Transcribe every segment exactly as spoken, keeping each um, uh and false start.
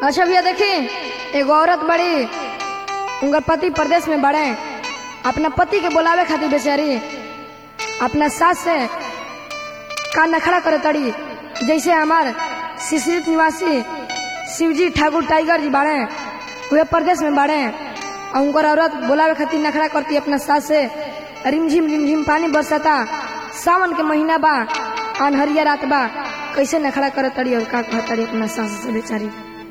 अच्छा भैया देखी, एगो औरत बड़ी, उनका पति प्रदेश में बड़े, अपना पति के बुलावे खातिर बेचारी अपना सास से का नखड़ा करे तड़ी। जैसे हमार शिशिरित निवासी शिवजी ठाकुर टाइगर जी बाड़े, वे प्रदेश में बाड़े, और उनकर औरत बुलावे खातिर नखड़ा करती अपना सास से। रिमझिम रिमझिम पानी बरसता, सावन के महीना बा, अनहरिया रात बा, कैसे नखड़ा करे तड़ी और का कह तड़ी अपना सास से बेचारी।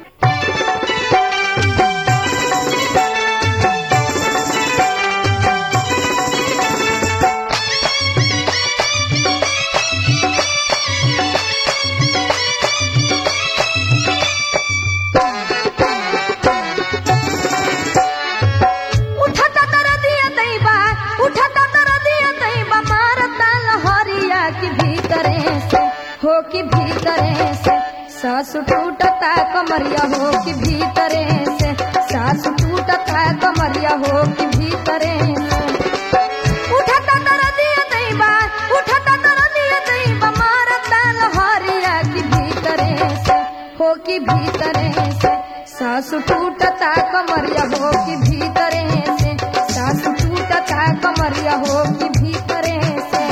हो कि भीतरे से सास टूटता कमरिया, हो कि भीतरे से सास टूटता कमरिया, हो कि भीतरे से उठता दर्दिया दैबा, उठता दर्दिया दैबा, मारता लहरिया कि भीतरे से, हो कि भीतरे से सास टूटता कमरिया, हो कि भीतरे से सास टूटता कमरिया, हो कि भीतरे से।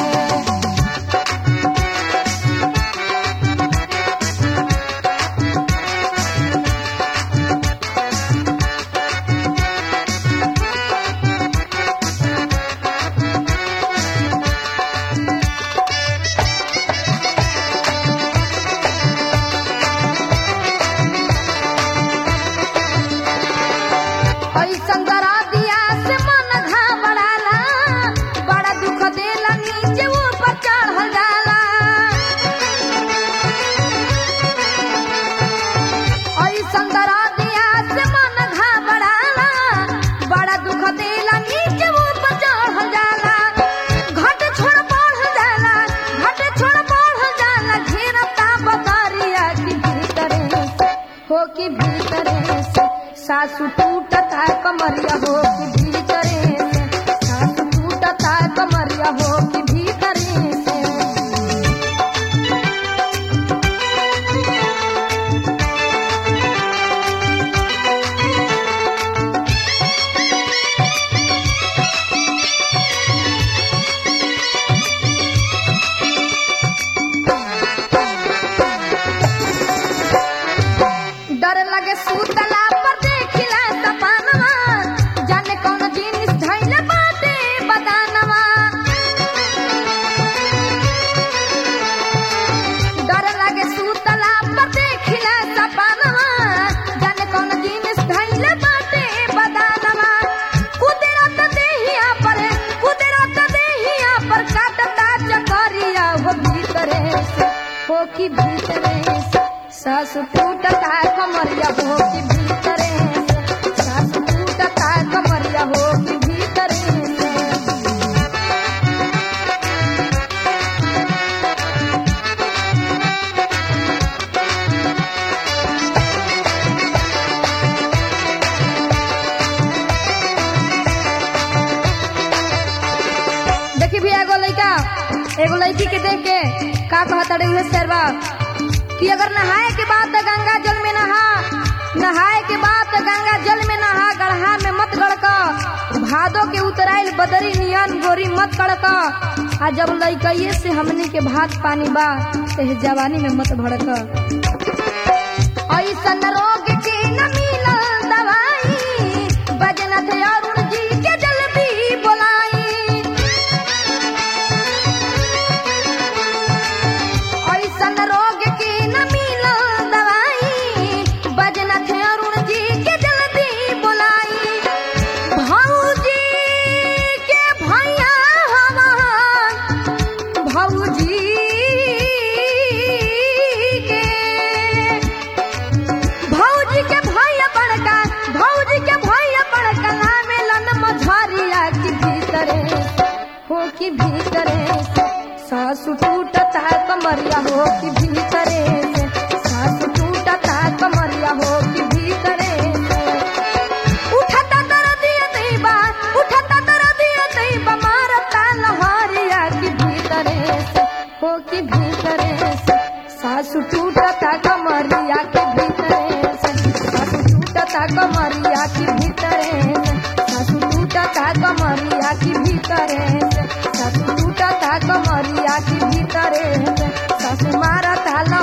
हो कि भीतरे से सासु टूटता कमरिया, हो कि भीतरे से सासु टूटता कमरिया, हो कि भीतरे से। डर लगे सूतला पर देखिला सपनवा, जाने कौन जिनिस धइले बाटे बदानवा। डर लगे सूतला पर देखिला सपनवा, जाने कौन जिनिस धइले बाटे बदानवा। कुदरत देहिया पर, कुदरत देहिया पर काटता चकरिया, हो भीतरे से, हो कि भीतरे से सास टूटता कमरिया, हो कि भीतरे से सास टूटता कमरिया, हो कि भीतरे से। देखी भी एगो लड़का एगो लड़की के देख के का कहता रही शेरवा कि अगर नहाए के बाद गंगा जल में नहा, नहाए के बाद गंगा जल में नहा, गढ़हा में मत गड़क, भादो के उतराइल बदरी नियन गोरी मत कड़क। आ जब लइकइये से हमनी के भात पानी बा, एह जवानी में मत भड़क। ऐसन रोग के न मिलल दवाई, बजनत अरुण जी के जल्दी बोलाई। ऐसन रोग के न मिलल दवाई, बजनत अरुण जी के जल्दी बोलाई। भौजी के भैया हमार, भौजी के भौजी के भैया बड़का, भौजी के भैया बड़का नामेलन मझरिया कि भीतरे हो कि भीतरे से सासु टूटता कमरिया, हो कि भीतरे से सासु टूटता कमरिया, हो कि भीतरे से। उठता दर्दिया दैबा, उठता दर्दिया दैबा, मारता लहरिया कि भीतरे से, हो कि भीतरे से सासु टूटता कमरिया के भीतरे से। भीतरे में सासू मारा ताला